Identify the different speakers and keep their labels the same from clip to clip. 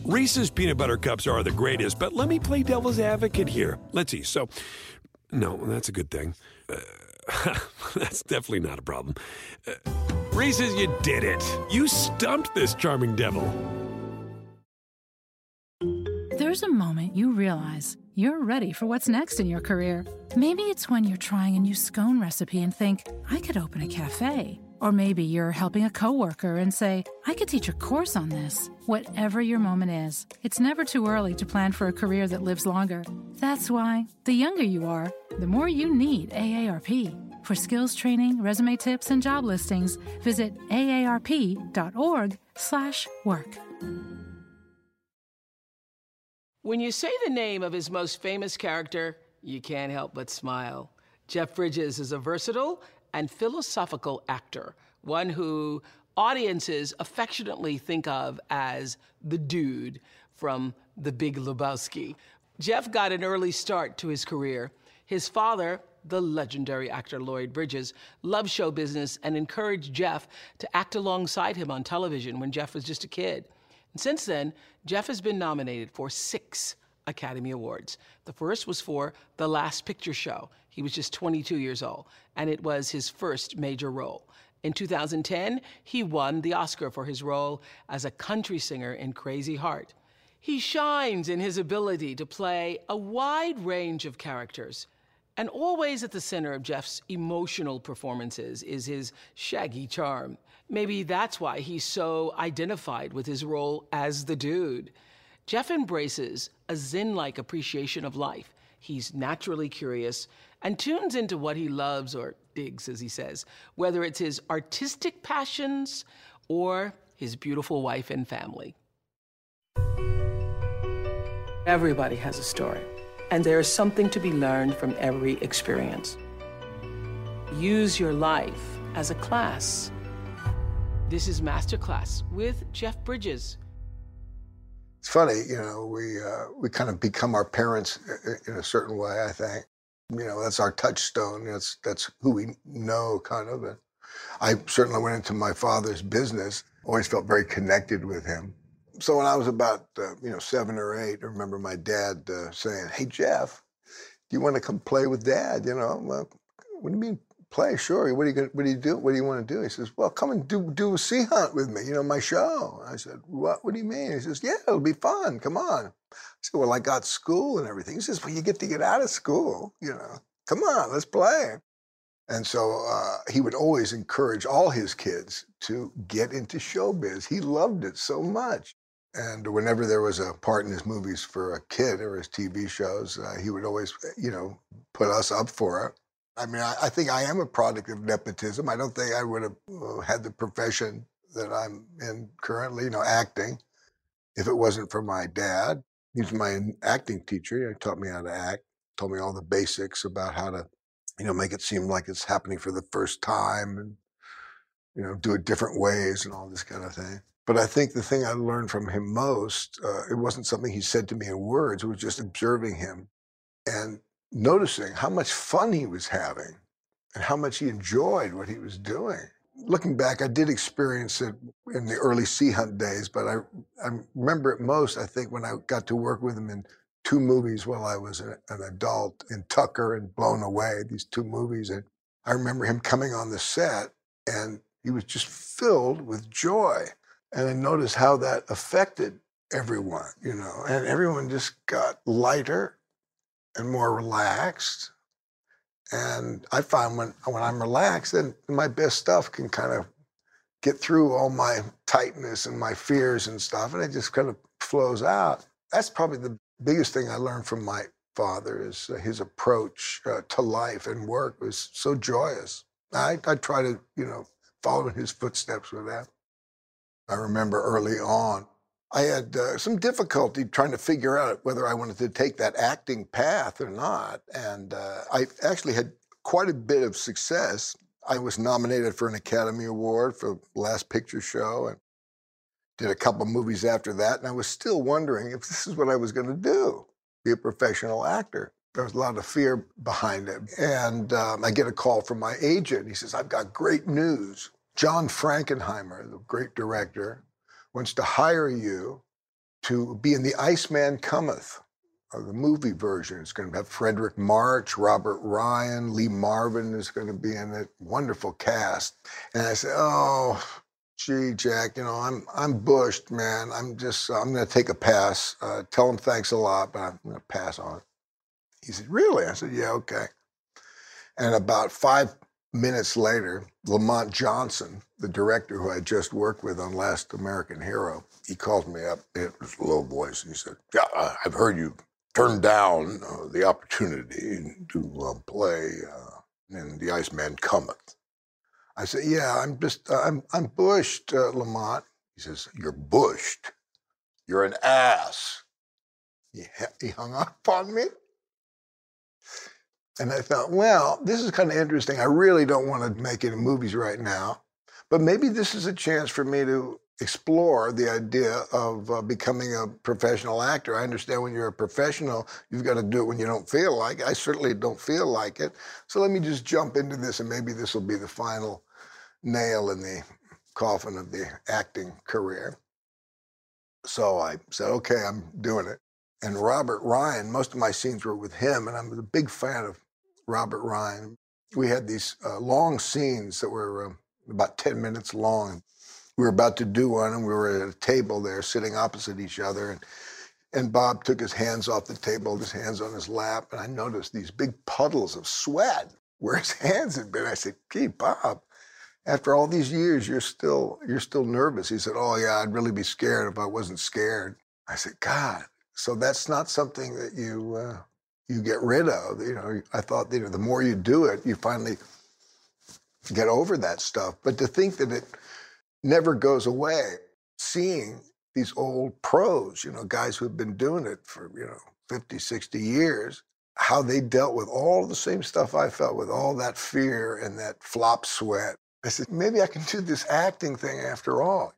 Speaker 1: Reese's peanut butter cups are the greatest, but let me play devil's advocate here. Let's see. So, no, that's a good thing. That's definitely not a problem. Reese's, you did it. You stumped this charming devil.
Speaker 2: There's a moment you realize you're ready for what's next in your career. Maybe it's when you're trying a new scone recipe and think, I could open a cafe. Or maybe you're helping a coworker and say, I could teach a course on this. Whatever your moment is, it's never too early to plan for a career that lives longer. That's why, the younger you are, the more you need AARP. For skills training, resume tips, and job listings, visit aarp.org/work.
Speaker 3: When you say the name of his most famous character, you can't help but smile. Jeff Bridges is a versatile and philosophical actor, one who audiences affectionately think of as the dude from The Big Lebowski. Jeff got an early start to his career. His father, the legendary actor Lloyd Bridges, loved show business and encouraged Jeff to act alongside him on television when Jeff was just a kid. And since then, Jeff has been nominated for 6 Academy Awards. The first was for The Last Picture Show. He was just 22 years old, and it was his first major role. In 2010, he won the Oscar for his role as a country singer in Crazy Heart. He shines in his ability to play a wide range of characters. And always at the center of Jeff's emotional performances is his shaggy charm. Maybe that's why he's so identified with his role as the dude. Jeff embraces a zen-like appreciation of life. He's naturally curious and tunes into what he loves, or digs, as he says, whether it's his artistic passions or his beautiful wife and family. Everybody has a story, and there is something to be learned from every experience. Use your life as a class. This is Masterclass with Jeff Bridges.
Speaker 4: It's funny, we kind of become our parents in a certain way, I think. That's our touchstone. That's who we know, kind of. And I certainly went into my father's business, always felt very connected with him. So when I was about, 7 or 8, I remember my dad saying, "Hey, Jeff, do you want to come play with Dad?" Well, what do you mean play? Sure. What do you do? What do you want to do? He says, "Well, come and do a sea hunt with me, my show." I said, What do you mean? He says, "Yeah, it'll be fun. Come on." I said, "Well, I got school and everything." He says, "Well, you get to get out of school, Come on, let's play." And so he would always encourage all his kids to get into showbiz. He loved it so much. And whenever there was a part in his movies for a kid or his TV shows, he would always, put us up for it. I mean, I think I am a product of nepotism. I don't think I would have had the profession that I'm in currently, acting, if it wasn't for my dad. He was my acting teacher. He taught me how to act, told me all the basics about how to, make it seem like it's happening for the first time and, do it different ways and all this kind of thing. But I think the thing I learned from him most, it wasn't something he said to me in words. It was just observing him and noticing how much fun he was having and how much he enjoyed what he was doing. Looking back, I did experience it in the early Sea Hunt days, but I remember it most, I think, when I got to work with him in 2 movies while I was an adult, in Tucker and Blown Away, these 2 movies. And I remember him coming on the set, and he was just filled with joy. And I noticed how that affected everyone, and everyone just got lighter and more relaxed. And I find when I'm relaxed, then my best stuff can kind of get through all my tightness and my fears and stuff, and it just kind of flows out. That's probably the biggest thing I learned from my father, is his approach to life and work was so joyous. I try to, follow in his footsteps with that. I remember early on, I had some difficulty trying to figure out whether I wanted to take that acting path or not. And I actually had quite a bit of success. I was nominated for an Academy Award for Last Picture Show and did a couple movies after that. And I was still wondering if this is what I was going to do, be a professional actor. There was a lot of fear behind it. And I get a call from my agent. He says, "I've got great news. John Frankenheimer, the great director, wants to hire you to be in The Iceman Cometh, the movie version. It's going to have Frederick March, Robert Ryan, Lee Marvin is going to be in it. Wonderful cast. And I said, oh, gee, Jack, I'm bushed, man. I'm going to take a pass. Tell him thanks a lot, but I'm going to pass on it. He said, really? I said, yeah, okay. And about 5 minutes later, Lamont Johnson, the director who I just worked with on Last American Hero, he calls me up in his low voice. And he said, yeah, I've heard you turned down the opportunity to play in The Iceman Cometh. I said, yeah, I'm bushed, Lamont. He says, you're bushed. You're an ass. He hung up on me. And I thought, well, this is kind of interesting. I really don't want to make any movies right now, but maybe this is a chance for me to explore the idea of becoming a professional actor. I understand when you're a professional, you've got to do it when you don't feel like it. I certainly don't feel like it. So let me just jump into this, and maybe this will be the final nail in the coffin of the acting career. So I said, okay, I'm doing it. And Robert Ryan, most of my scenes were with him, and I'm a big fan of Robert Ryan. We had these long scenes that were about 10 minutes long. We were about to do one, and we were at a table there sitting opposite each other, and Bob took his hands off the table, his hands on his lap, and I noticed these big puddles of sweat where his hands had been. I said, gee, Bob, after all these years, you're still nervous. He said, oh, yeah, I'd really be scared if I wasn't scared. I said, God. So that's not something that you get rid of. I thought, the more you do it, you finally get over that stuff. But to think that it never goes away, seeing these old pros, guys who have been doing it for, 50, 60 years, how they dealt with all the same stuff I felt, with all that fear and that flop sweat. I said, maybe I can do this acting thing after all.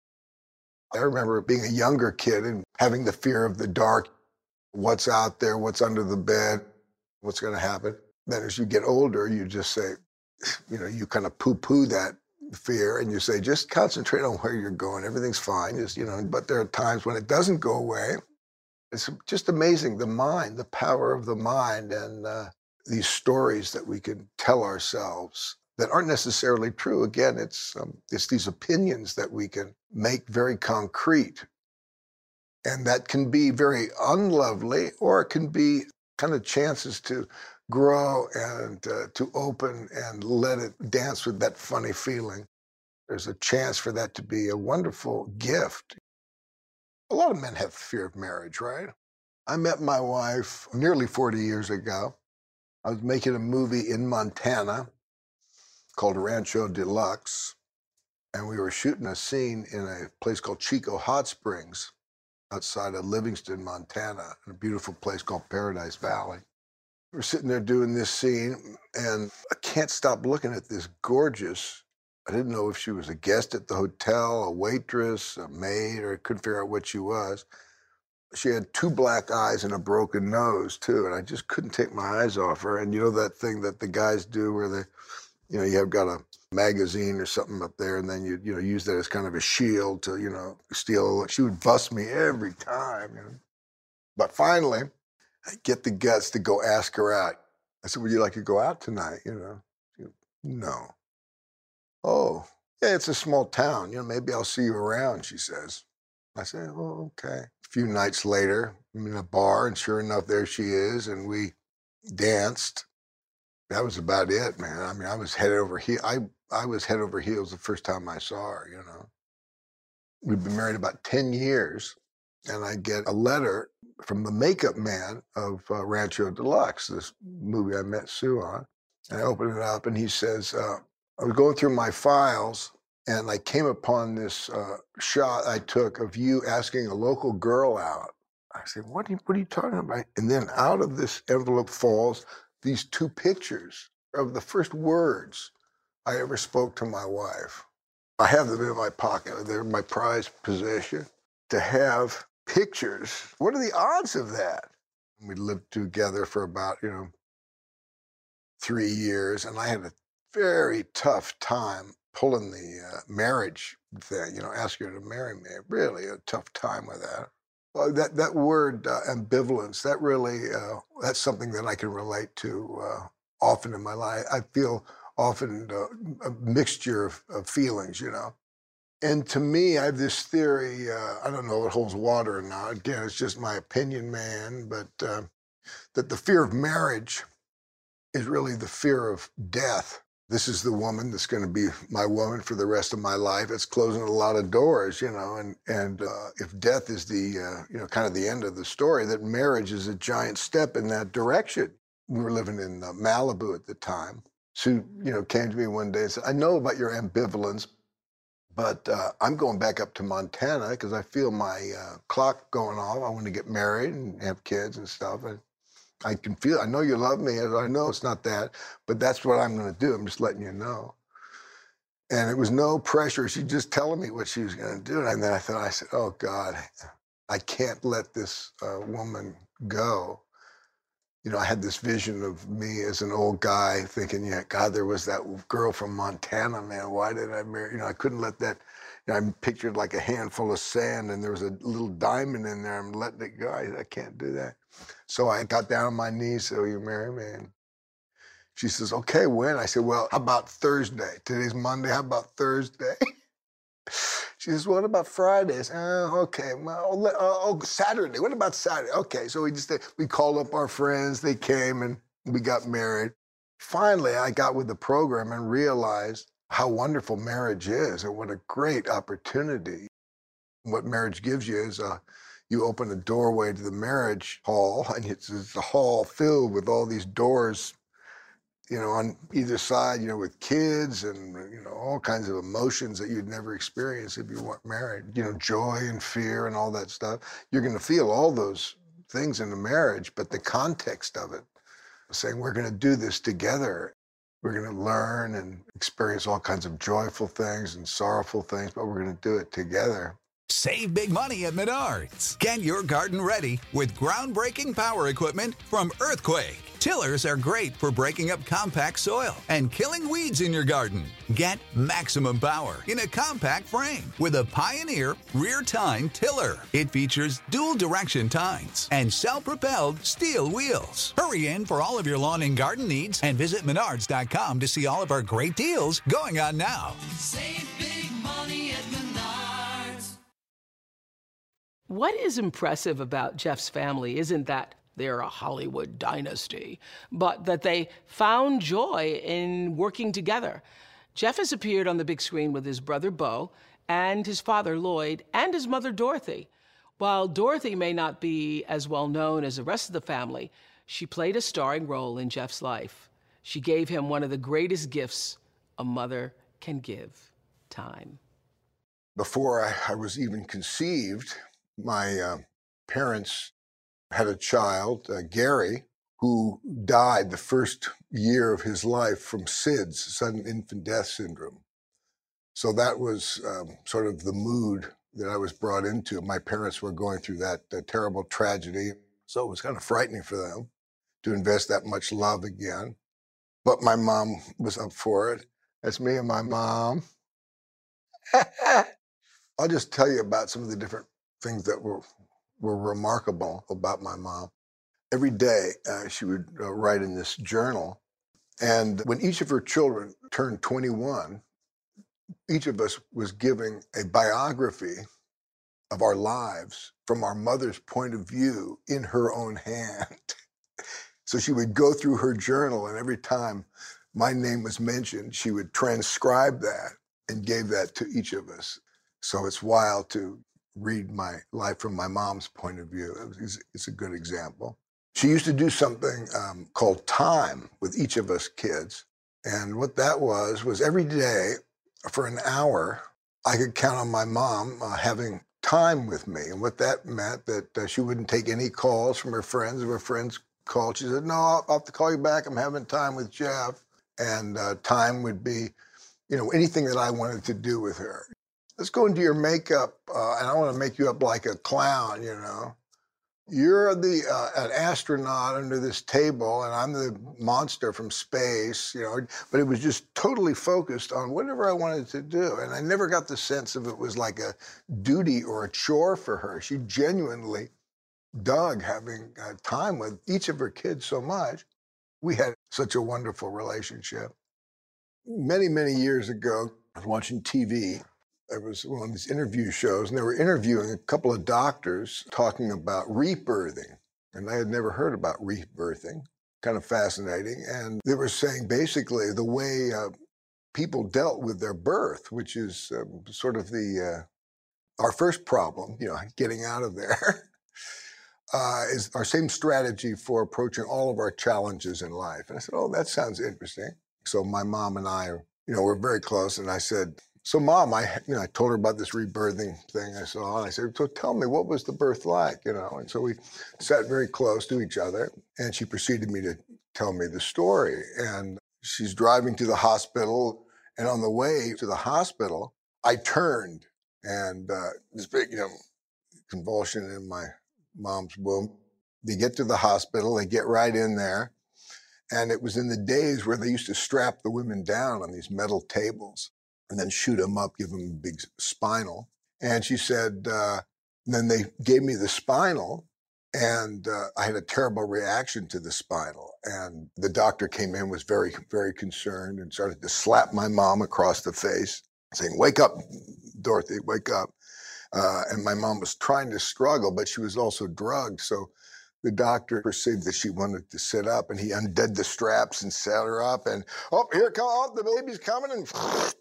Speaker 4: I remember being a younger kid and having the fear of the dark, what's out there, what's under the bed, what's going to happen. Then as you get older, you just say, you kind of poo-poo that fear and you say, just concentrate on where you're going. Everything's fine. But there are times when it doesn't go away. It's just amazing, the mind, the power of the mind, and these stories that we can tell ourselves that aren't necessarily true. Again, it's these opinions that we can make very concrete. And that can be very unlovely, or it can be kind of chances to grow and to open and let it dance with that funny feeling. There's a chance for that to be a wonderful gift. A lot of men have fear of marriage, right? I met my wife nearly 40 years ago. I was making a movie in Montana called Rancho Deluxe, and we were shooting a scene in a place called Chico Hot Springs outside of Livingston, Montana, in a beautiful place called Paradise Valley. We're sitting there doing this scene, and I can't stop looking at this gorgeous, I didn't know if she was a guest at the hotel, a waitress, a maid, or I couldn't figure out what she was. She had 2 black eyes and a broken nose, too, and I just couldn't take my eyes off her. And that thing that the guys do where they, you have got a magazine or something up there, and then you use that as kind of a shield to, steal. She would bust me every time. But finally, I get the guts to go ask her out. I said, would you like to go out tonight? No. Oh, yeah, it's a small town. Maybe I'll see you around, she says. I said, oh, okay. A few nights later, I'm in a bar, and sure enough, there she is, and we danced. That was about it, man. I mean, I was head over heels. I was head over heels the first time I saw her, We'd been married about 10 years, and I get a letter from the makeup man of Rancho Deluxe, this movie I met Sue on. And I open it up, and he says, I was going through my files, and I came upon this shot I took of you asking a local girl out. I said, what are you talking about? And then out of this envelope falls these 2 pictures of the first words I ever spoke to my wife. I have them in my pocket. They're my prized possession. To have pictures, what are the odds of that? We lived together for about, 3 years, and I had a very tough time pulling the marriage thing, asking her to marry me. Really a tough time with that. That word ambivalence, that really, that's something that I can relate to often in my life. I feel often a mixture of feelings, you know. And to me, I have this theory, I don't know if it holds water or not. Again, it's just my opinion, man, but that the fear of marriage is really the fear of death. This is the woman that's going to be my woman for the rest of my life. It's closing a lot of doors, you know, and if death is the, you know, kind of the end of the story, that marriage is a giant step in that direction. We were living in Malibu at the time. Sue, you know, came to me one day and said, I know about your ambivalence, but I'm going back up to Montana because I feel my clock going off. I want to get married and have kids and stuff. And I can feel, I know you love me. I know it's not that, but that's what I'm going to do. I'm just letting you know. And it was no pressure. She just telling me what she was going to do. And then I said, oh God, I can't let this woman go. You know, I had this vision of me as an old guy thinking, yeah, God, there was that girl from Montana, man. Why did I marry? You know, I couldn't let that, you know, I'm pictured like a handful of sand and there was a little diamond in there. I'm letting it go. I can't do that. So I got down on my knees, said, will you marry me? And she says, okay, when? I said, well, how about Thursday? Today's Monday, how about Thursday? She says, what about Fridays? Okay, well, Saturday. What about Saturday? Okay, so we called up our friends. They came and we got married. Finally, I got with the program and realized how wonderful marriage is and what a great opportunity. What marriage gives you is you open a doorway to the marriage hall, and it's a hall filled with all these doors, you know, on either side, you know, with kids and, you know, all kinds of emotions that you'd never experience if you weren't married, you know, joy and fear and all that stuff. You're going to feel all those things in a marriage, but the context of it, saying we're going to do this together. We're going to learn and experience all kinds of joyful things and sorrowful things, but we're going to do it together.
Speaker 5: Save big money at Menards. Get your garden ready with groundbreaking power equipment from Earthquake. Tillers are great for breaking up compact soil and killing weeds in your garden. Get maximum power in a compact frame with a Pioneer rear tine tiller. It features dual direction tines and self-propelled steel wheels. Hurry in for all of your lawn and garden needs and visit Menards.com to see all of our great deals going on now.
Speaker 6: Save big money at Menards.
Speaker 3: What is impressive about Jeff's family isn't that they're a Hollywood dynasty, but that they found joy in working together. Jeff has appeared on the big screen with his brother Beau and his father Lloyd and his mother Dorothy. While Dorothy may not be as well known as the rest of the family, she played a starring role in Jeff's life. She gave him one of the greatest gifts a mother can give: time.
Speaker 4: Before I was even conceived, my parents had a child, Gary, who died the first year of his life from SIDS, sudden infant death syndrome. So that was sort of the mood that I was brought into. My parents were going through that terrible tragedy, so it was kind of frightening for them to invest that much love again. But my mom was up for it. That's me and my mom. I'll just tell you about some of the different things that were remarkable about my mom. Every day, she would write in this journal. And when each of her children turned 21, each of us was giving a biography of our lives from our mother's point of view in her own hand. So she would go through her journal, and every time my name was mentioned, she would transcribe that and gave that to each of us. So it's wild to read my life from my mom's point of view. It's a good example. She used to do something called time with each of us kids. And what that was every day for an hour, I could count on my mom having time with me. And what that meant that she wouldn't take any calls from her friends. If her friends called, she said, no, I'll have to call you back. I'm having time with Jeff. And time would be, you know, anything that I wanted to do with her. Let's go into your makeup, and I want to make you up like a clown, you know. you're an astronaut under this table, and I'm the monster from space, you know. But it was just totally focused on whatever I wanted to do, and I never got the sense of it was like a duty or a chore for her. She genuinely dug having time with each of her kids so much. We had such a wonderful relationship. Many, many years ago, I was watching TV. There was one of these interview shows, and they were interviewing a couple of doctors talking about rebirthing. And I had never heard about rebirthing, kind of fascinating. And they were saying basically the way people dealt with their birth, which is sort of our first problem, you know, getting out of there, is our same strategy for approaching all of our challenges in life. And I said, oh, that sounds interesting. So my mom and I, you know, were very close. And I said, so Mom, I told her about this rebirthing thing I saw. And I said, so tell me, what was the birth like, you know? And so we sat very close to each other. And she proceeded me to tell me the story. And she's driving to the hospital. And on the way to the hospital, I turned. And this big, you know, convulsion in my mom's womb. They get to the hospital. They get right in there. And it was in the days where they used to strap the women down on these metal tables and then shoot them up, give them a big spinal. And she said, then they gave me the spinal, and I had a terrible reaction to the spinal. And the doctor came in, was very, very concerned, and started to slap my mom across the face, saying, wake up, Dorothy, wake up. And my mom was trying to struggle, but she was also drugged. So the doctor perceived that she wanted to sit up, and he undid the straps and sat her up, and here comes the baby's coming, and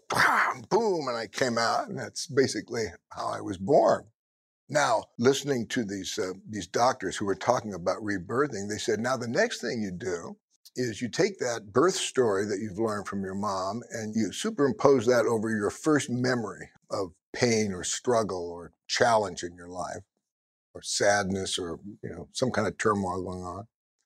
Speaker 4: boom, and I came out, and that's basically how I was born. Now, listening to these doctors who were talking about rebirthing, they said, now the next thing you do is you take that birth story that you've learned from your mom, and you superimpose that over your first memory of pain or struggle or challenge in your life, or sadness, or, you know, some kind of turmoil going on.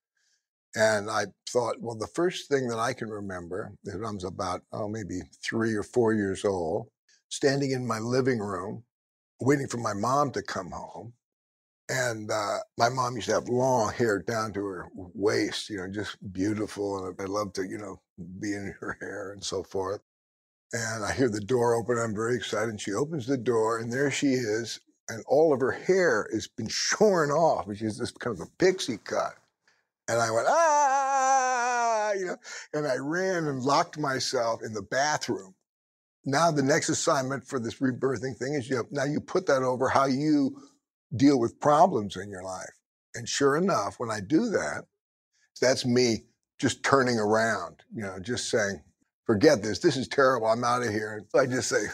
Speaker 4: And I thought, well, the first thing that I can remember is I was about, maybe 3 or 4 years old, standing in my living room, waiting for my mom to come home. And my mom used to have long hair down to her waist, you know, just beautiful. And I loved to, you know, be in her hair and so forth. And I hear the door open. I'm very excited. And she opens the door, and there she is. And all of her hair has been shorn off, which is this kind of a pixie cut. And I went, you know, and I ran and locked myself in the bathroom. Now the next assignment for this rebirthing thing is now you put that over how you deal with problems in your life. And sure enough, when I do that, that's me just turning around, you know, just saying, forget this. This is terrible. I'm out of here. I just say,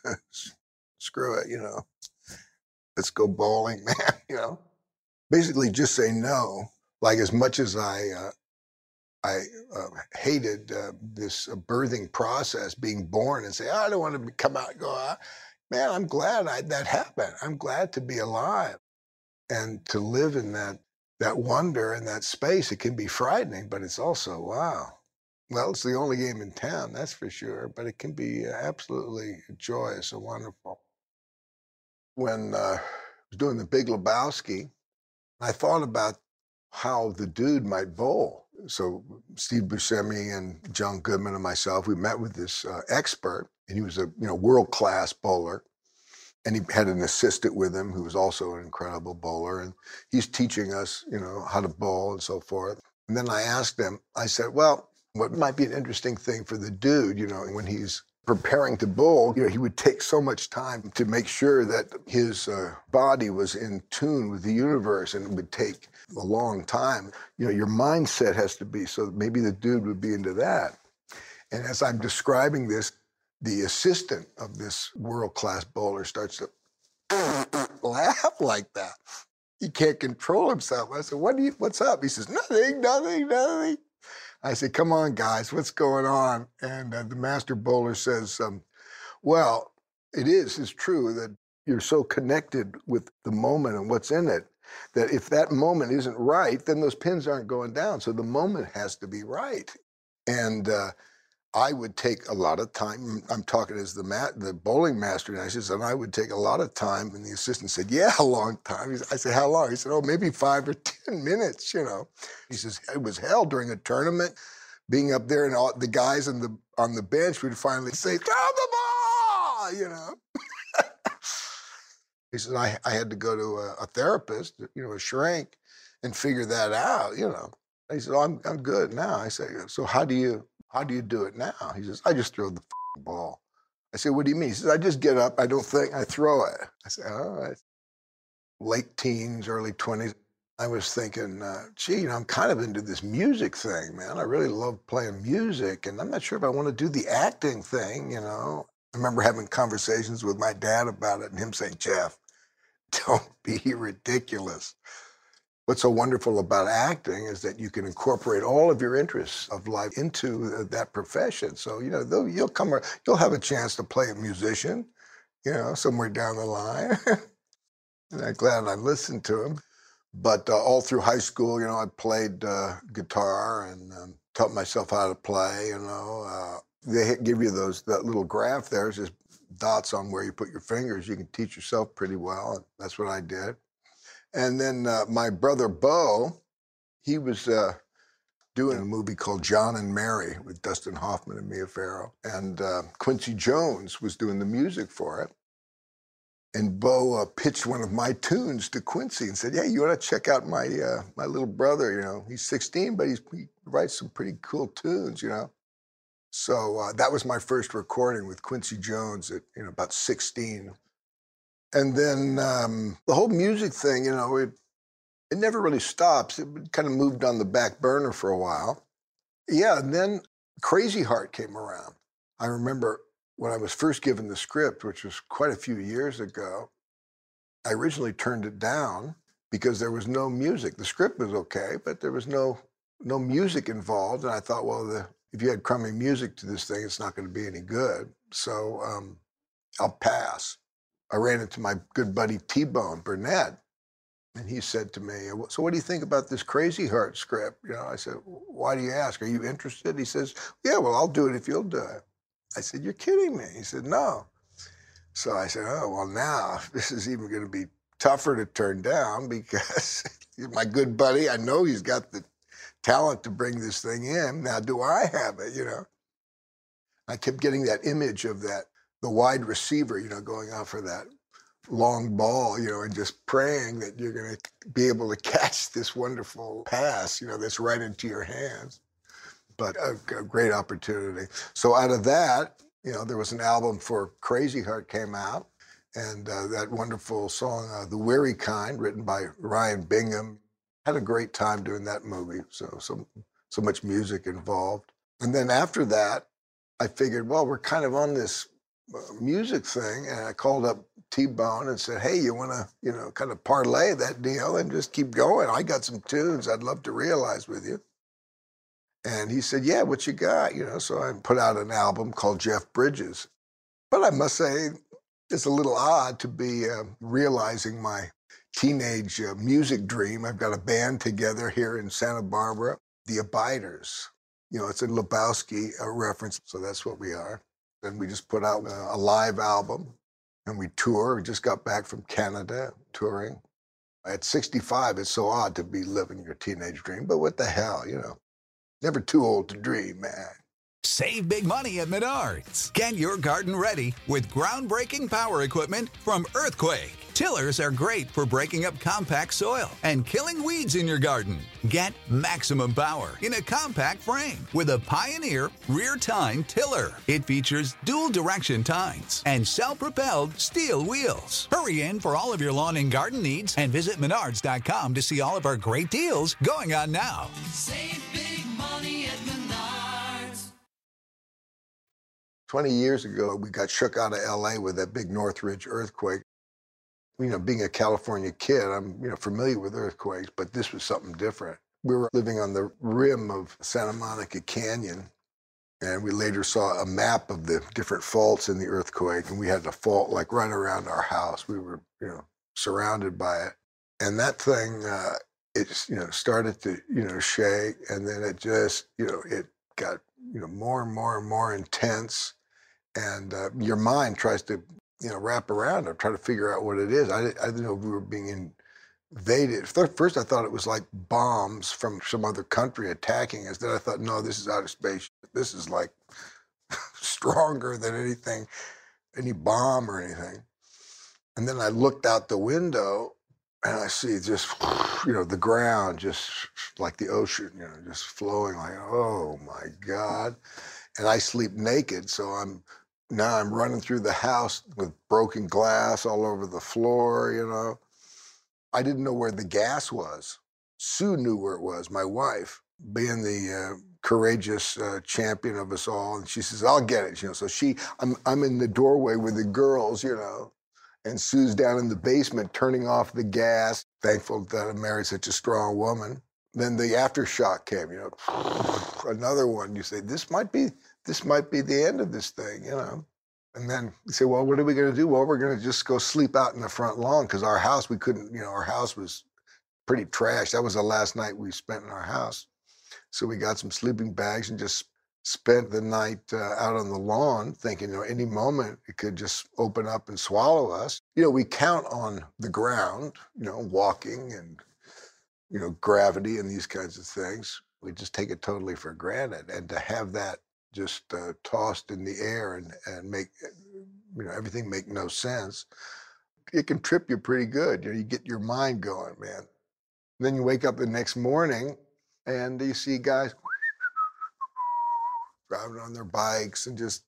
Speaker 4: screw it, you know. Let's go bowling, man, you know. Basically just say no. Like, as much as I hated this birthing process, being born, and say, I don't want to come out and go, man, I'm glad that happened. I'm glad to be alive and to live in that wonder and that space. It can be frightening, but it's also, wow. Well, it's the only game in town, that's for sure, but it can be absolutely joyous and wonderful. When I was doing The Big Lebowski, I thought about how the dude might bowl. So Steve Buscemi and John Goodman and myself, we met with this expert, and he was a world-class bowler. And he had an assistant with him who was also an incredible bowler. And he's teaching us, you know, how to bowl and so forth. And then I asked him, I said, well, what might be an interesting thing for the dude, you know, when he's preparing to bowl, you know, he would take so much time to make sure that his body was in tune with the universe, and it would take a long time. You know, your mindset has to be, so maybe the dude would be into that. And as I'm describing this, the assistant of this world-class bowler starts to laugh like that. He can't control himself. I said, what's up? He says, nothing. I said, come on, guys, what's going on? And the master bowler says, well, it's true that you're so connected with the moment and what's in it, that if that moment isn't right, then those pins aren't going down. So the moment has to be right. And I would take a lot of time. I'm talking as the bowling master, and I says, and I would take a lot of time. And the assistant said, "Yeah, a long time." I said, "How long?" He said, "Oh, maybe 5 or 10 minutes." He says it was hell during a tournament, being up there, and all the guys on the bench would finally say, "Throw the ball," He said, I had to go to a therapist, a shrink, and figure that out. He said, "Oh, I'm good now." I said, "So how do you do it now?" He says, "I just throw the ball." I said, "What do you mean?" He says, "I just get up, I don't think, I throw it." I said, "All right." Late teens, early 20s, I was thinking, I'm kind of into this music thing, man. I really love playing music, and I'm not sure if I want to do the acting thing. I remember having conversations with my dad about it and him saying, "Jeff, don't be ridiculous. What's so wonderful about acting is that you can incorporate all of your interests of life into that profession. So, you'll have a chance to play a musician, somewhere down the line." And I'm glad I listened to him. But all through high school, I played guitar and taught myself how to play. They give you that little graph there. It's just dots on where you put your fingers. You can teach yourself pretty well. That's what I did. And then my brother Bo, he was doing a movie called John and Mary with Dustin Hoffman and Mia Farrow. And Quincy Jones was doing the music for it. And Bo pitched one of my tunes to Quincy and said, "Yeah, you ought to check out my little brother. He's 16, but he writes some pretty cool tunes, So that was my first recording with Quincy Jones at about 16. And then the whole music thing, it never really stops. It kind of moved on the back burner for a while. Yeah, and then Crazy Heart came around. I remember when I was first given the script, which was quite a few years ago, I originally turned it down because there was no music. The script was okay, but there was no music involved. And I thought, well, if you had crummy music to this thing, it's not going to be any good. So I'll pass. I ran into my good buddy T-Bone Burnett, and he said to me, "So what do you think about this Crazy Heart script?" I said, "Why do you ask? Are you interested?" He says, "Yeah, well, I'll do it if you'll do it." I said, "You're kidding me." He said, "No." So I said, "Oh, well, now this is even going to be tougher to turn down because my good buddy, I know he's got the talent to bring this thing in. Now, do I have it, I kept getting that image of the wide receiver, going out for that long ball, and just praying that you're going to be able to catch this wonderful pass, that's right into your hands. But a great opportunity. So out of that, there was an album for Crazy Heart came out, and that wonderful song, The Weary Kind, written by Ryan Bingham. Had a great time doing that movie. So much music involved. And then after that, I figured, well, we're kind of on this music thing, and I called up T-Bone and said, "Hey, you want to, kind of parlay that deal and just keep going? I got some tunes I'd love to realize with you." And he said, "Yeah, what you got?" So I put out an album called Jeff Bridges. But I must say, it's a little odd to be realizing my teenage music dream. I've got a band together here in Santa Barbara, The Abiders. It's a Lebowski reference, so that's what we are. And we just put out a live album, and we tour. We just got back from Canada touring. At 65, it's so odd to be living your teenage dream, but what the hell, Never too old to dream, man.
Speaker 5: Save big money at Menards. Get your garden ready with groundbreaking power equipment from Earthquake. Tillers are great for breaking up compact soil and killing weeds in your garden. Get maximum power in a compact frame with a Pioneer rear tine tiller. It features dual direction tines and self-propelled steel wheels. Hurry in for all of your lawn and garden needs and visit Menards.com to see all of our great deals going on now.
Speaker 6: Save big money at Menards.
Speaker 4: 20 years ago, we got shook out of LA with that big Northridge earthquake. Being a California kid, I'm, familiar with earthquakes, but this was something different. We were living on the rim of Santa Monica Canyon, and we later saw a map of the different faults in the earthquake, and we had a fault like right around our house. We were, surrounded by it. And that thing, it started to, shake, and then it just, it got more and more and more intense. And your mind tries to, wrap around or try to figure out what it is. I didn't know we were being invaded. First, I thought it was like bombs from some other country attacking us. Then I thought, no, this is outer space. This is like stronger than anything, any bomb or anything. And then I looked out the window and I see just, the ground just like the ocean, just flowing like, oh my God. And I sleep naked. So I'm running through the house with broken glass all over the floor, I didn't know where the gas was. Sue knew where it was, my wife, being the courageous champion of us all. And she says, I'll get it. So I'm in the doorway with the girls, and Sue's down in the basement turning off the gas. Thankful that I married such a strong woman. Then the aftershock came, another one. You say, this might be the end of this thing, And then you say, well, what are we going to do? Well, we're going to just go sleep out in the front lawn because our house, we couldn't, our house was pretty trashed. That was the last night we spent in our house. So we got some sleeping bags and just spent the night out on the lawn thinking, any moment it could just open up and swallow us. We count on the ground, walking and, gravity and these kinds of things. We just take it totally for granted. And to have that just tossed in the air and make, everything make no sense, it can trip you pretty good. You get your mind going, man. And then you wake up the next morning and you see guys driving on their bikes, and just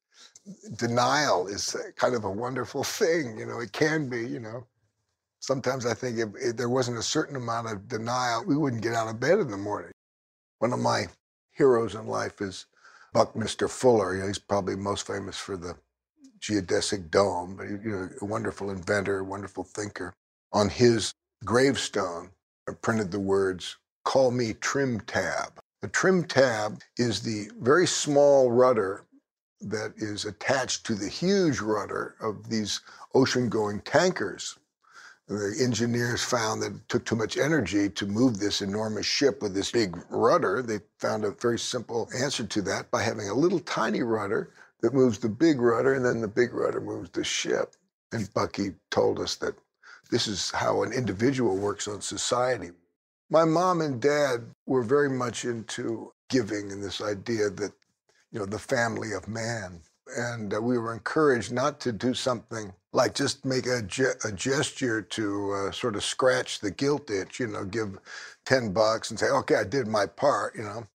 Speaker 4: denial is kind of a wonderful thing. It can be, Sometimes I think if there wasn't a certain amount of denial, we wouldn't get out of bed in the morning. One of my heroes in life is Buckminster Fuller. He's probably most famous for the geodesic dome, but a wonderful inventor, a wonderful thinker. On his gravestone, I printed the words, "Call me Trim Tab." The trim tab is the very small rudder that is attached to the huge rudder of these ocean-going tankers. The engineers found that it took too much energy to move this enormous ship with this big rudder. They found a very simple answer to that by having a little tiny rudder that moves the big rudder, and then the big rudder moves the ship. And Bucky told us that this is how an individual works on society. My mom and dad were very much into giving and this idea that, the family of man. And we were encouraged not to do something like just make a gesture to sort of scratch the guilt itch, give $10 and say, okay, I did my part,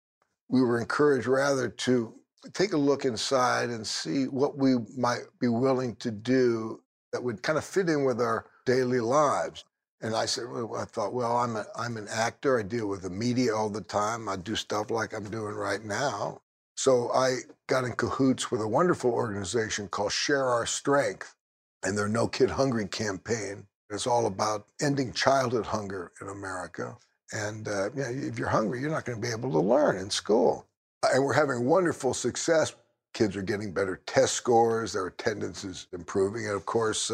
Speaker 4: We were encouraged rather to take a look inside and see what we might be willing to do that would kind of fit in with our daily lives. And I said, I thought, I'm an actor. I deal with the media all the time. I do stuff like I'm doing right now. So I got in cahoots with a wonderful organization called Share Our Strength and their No Kid Hungry campaign. It's all about ending childhood hunger in America. And if you're hungry, you're not going to be able to learn in school. And we're having wonderful success. Kids are getting better test scores. Their attendance is improving. And of course,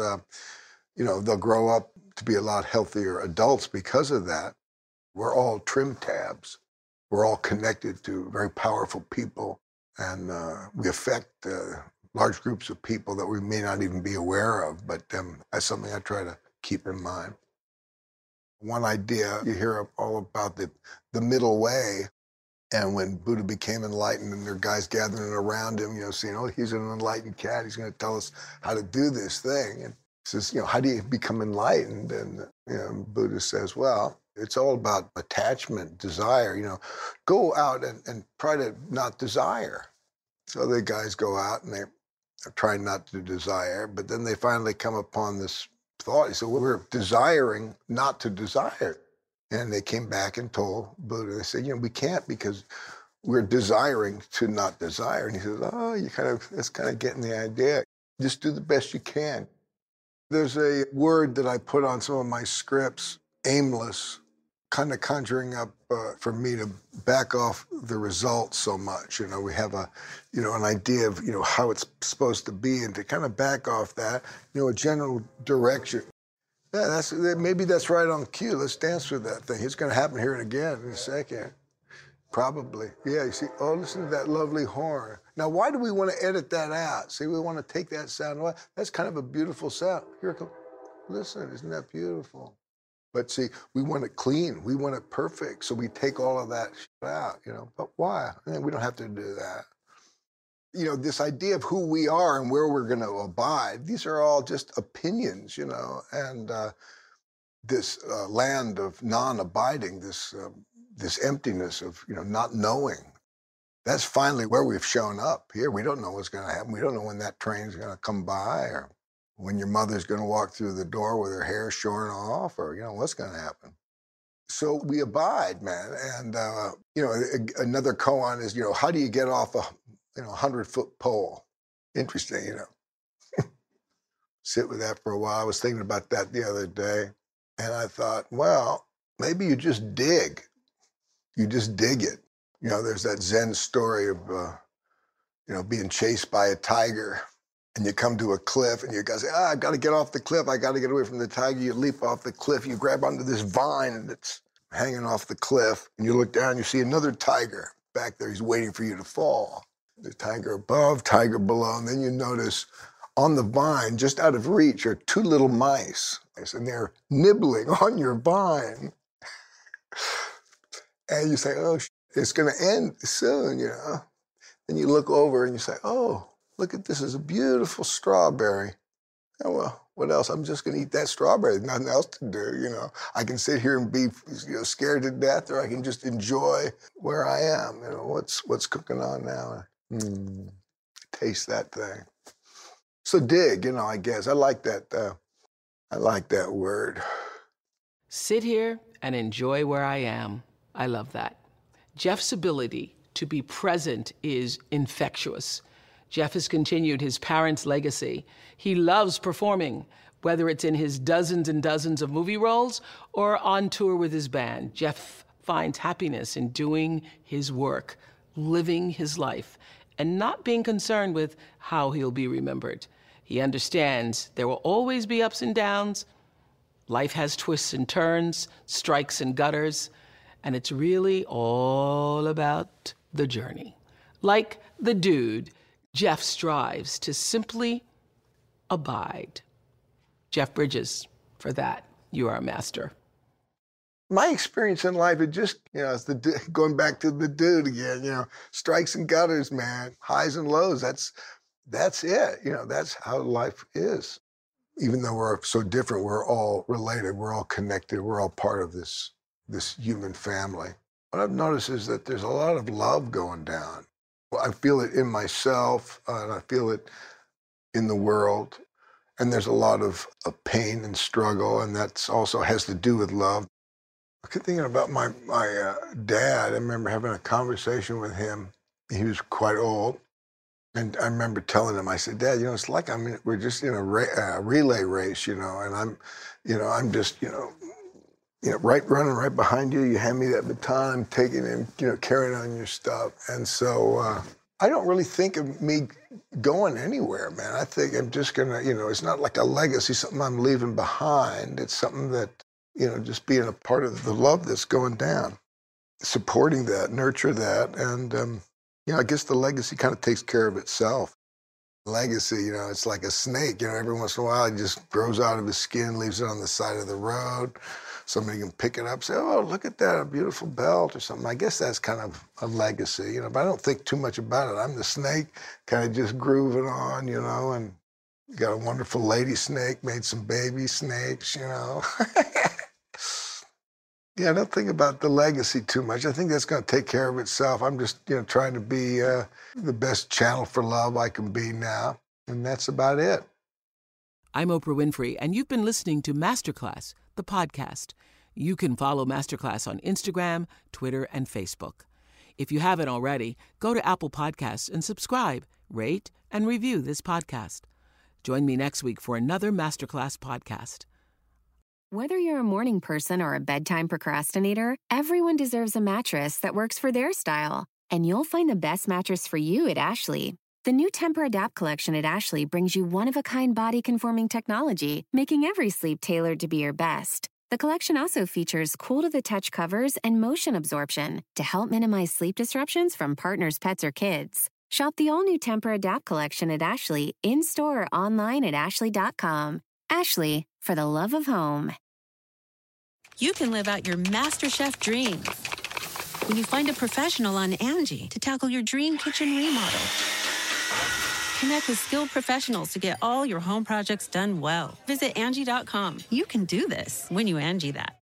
Speaker 4: they'll grow up to be a lot healthier adults because of that. We're all trim tabs. We're all connected to very powerful people, and we affect large groups of people that we may not even be aware of, but that's something I try to keep in mind. One idea, you hear all about the middle way, and when Buddha became enlightened and there are guys gathering around him, saying, he's an enlightened cat, he's going to tell us how to do this thing. And he says, how do you become enlightened? And Buddha says, well, it's all about attachment, desire, go out and try to not desire. So the guys go out and they're trying not to desire, but then they finally come upon this thought. He said, we're desiring not to desire. And they came back and told Buddha, they said, we can't because we're desiring to not desire. And he says, that's kind of getting the idea. Just do the best you can. There's a word that I put on some of my scripts, aimless, kind of conjuring up for me to back off the results so much. We have an idea of, how it's supposed to be, and to kind of back off that, a general direction. Yeah, maybe that's right on cue. Let's dance with that thing. It's going to happen here and again in a second. Probably. Yeah, you see, oh, listen to that lovely horn. Now, why do we want to edit that out? See, we want to take that sound away. That's kind of a beautiful sound. Here it comes. Listen, isn't that beautiful? But see, we want it clean. We want it perfect. So we take all of that shit out, you know. But why? I mean, we don't have to do that. You know, this idea of who we are and where we're going to abide, these are all just opinions, you know. And this land of non-abiding, this emptiness of, you know, not knowing, that's finally where we've shown up here. We don't know what's going to happen. We don't know when that train's going to come by, or when your mother's going to walk through the door with her hair shorn off, or, you know, what's going to happen. So we abide, man. And, you know, another koan is, you know, how do you get off a, you know, 100-foot pole? Interesting, you know. Sit with that for a while. I was thinking about that the other day. And I thought, well, maybe you just dig. You just dig it. You know, there's that Zen story of, you know, being chased by a tiger, and you come to a cliff, and you guys say, I've got to get off the cliff. I got to get away from the tiger. You leap off the cliff. You grab onto this vine, and it's hanging off the cliff. And you look down, you see another tiger back there. He's waiting for you to fall. The tiger above, tiger below. And then you notice on the vine, just out of reach, are two little mice, and they're nibbling on your vine. And you say, oh, it's going to end soon, you know. Then you look over and you say, oh, look at this. It's a beautiful strawberry. Oh, well, what else? I'm just going to eat that strawberry. There's nothing else to do, you know. I can sit here and be, you know, scared to death, or I can just enjoy where I am. You know, what's cooking on now? Taste that thing. So dig, you know, I guess. I like that. I like that word.
Speaker 3: Sit here and enjoy where I am. I love that. Jeff's ability to be present is infectious. Jeff has continued his parents' legacy. He loves performing, whether it's in his dozens and dozens of movie roles or on tour with his band. Jeff finds happiness in doing his work, living his life, and not being concerned with how he'll be remembered. He understands there will always be ups and downs. Life has twists and turns, strikes and gutters, and it's really all about the journey. Like the dude, Jeff strives to simply abide. Jeff Bridges, for that, you are a master.
Speaker 4: My experience in life, it just, you know, it's going back to the dude again, you know, strikes and gutters, man, highs and lows. That's it. You know, that's how life is. Even though we're so different, we're all related. We're all connected. We're all part of this human family. What I've noticed is that there's a lot of love going down. Well, I feel it in myself, and I feel it in the world. And there's a lot of pain and struggle, and that's also has to do with love. I keep thinking about my dad. I remember having a conversation with him. He was quite old. And I remember telling him, I said, Dad, you know, it's like we're just in a relay race, you know, and I'm just, running right behind you. You hand me that baton, I'm taking it, you know, carrying on your stuff. And so I don't really think of me going anywhere, man. I think I'm just gonna, you know, it's not like a legacy, something I'm leaving behind. It's something that, you know, just being a part of the love that's going down, supporting that, nurture that, and you know, I guess the legacy kind of takes care of itself. Legacy, you know, it's like a snake. You know, every once in a while, it just grows out of his skin, leaves it on the side of the road. Somebody can pick it up, say, oh, look at that, a beautiful belt or something. I guess that's kind of a legacy, you know, but I don't think too much about it. I'm the snake, kind of just grooving on, you know, and got a wonderful lady snake, made some baby snakes, you know. Yeah, I don't think about the legacy too much. I think that's going to take care of itself. I'm just, you know, trying to be the best channel for love I can be now, and that's about it.
Speaker 3: I'm Oprah Winfrey, and you've been listening to Masterclass, the podcast. You can follow Masterclass on Instagram, Twitter, and Facebook. If you haven't already, go to Apple Podcasts and subscribe, rate, and review this podcast. Join me next week for another Masterclass podcast.
Speaker 7: Whether you're a morning person or a bedtime procrastinator, everyone deserves a mattress that works for their style. And you'll find the best mattress for you at Ashley. The new Tempur-Adapt collection at Ashley brings you one-of-a-kind body-conforming technology, making every sleep tailored to be your best. The collection also features cool-to-the-touch covers and motion absorption to help minimize sleep disruptions from partners, pets, or kids. Shop the all-new Tempur-Adapt collection at Ashley in-store or online at ashley.com. Ashley, for the love of home.
Speaker 8: You can live out your MasterChef dreams when you find a professional on Angie to tackle your dream kitchen remodel. Connect with skilled professionals to get all your home projects done well. Visit Angie.com. You can do this when you Angie that.